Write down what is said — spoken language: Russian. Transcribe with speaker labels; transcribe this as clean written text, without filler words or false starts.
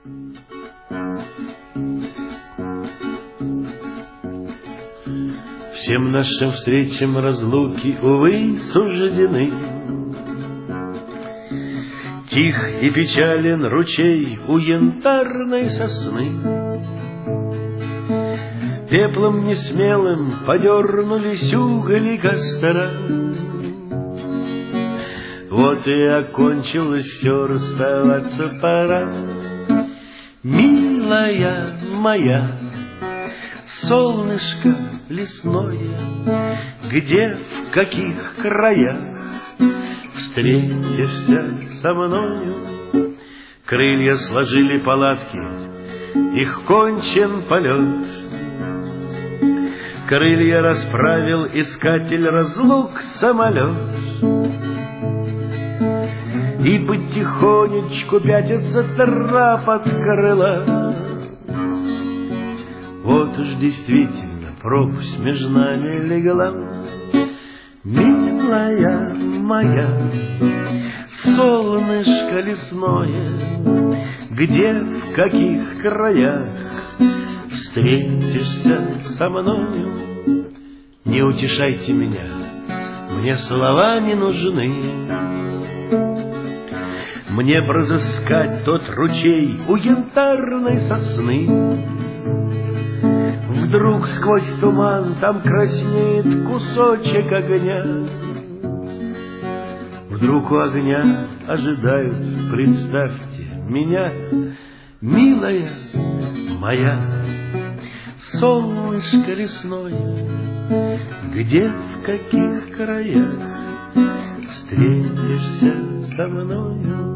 Speaker 1: Всем нашим встречам разлуки, увы, суждены. Тих и печален ручей у янтарной сосны. Пеплом несмелым подернулись угли костра. Вот и окончилось все, расставаться пора. Милая моя, солнышко лесное, где, в каких краях встретишься со мною? Крылья сложили палатки, их кончен полет. Крылья расправил искатель разлук самолет. И потихонечку пятится трап от крыла. Вот уж действительно пропасть между нами легла. Милая моя, солнышко лесное, где, в каких краях встретишься со мною? Не утешайте меня, мне слова не нужны. Мне б разыскать тот ручей у янтарной сосны. Вдруг сквозь туман там краснеет кусочек огня. Вдруг у огня ожидают, представьте, меня. Милая моя, солнышко лесное, где, в каких краях встретишься со мною?